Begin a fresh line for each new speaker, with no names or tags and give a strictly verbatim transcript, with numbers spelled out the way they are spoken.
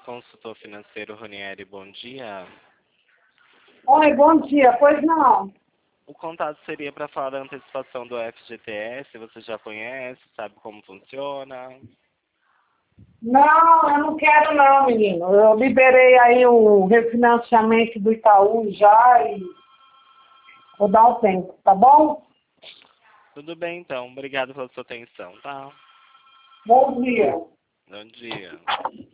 Consultor financeiro Ronieri, bom dia.
Oi, bom dia. Pois não.
O contato seria para falar da antecipação do F G T S. Você já conhece, sabe como funciona?
Não, eu não quero não, menino. Eu liberei aí o refinanciamento do Itaú já e vou dar um tempo, tá bom?
Tudo bem, então. Obrigado pela sua atenção, tá?
Bom dia.
Bom dia.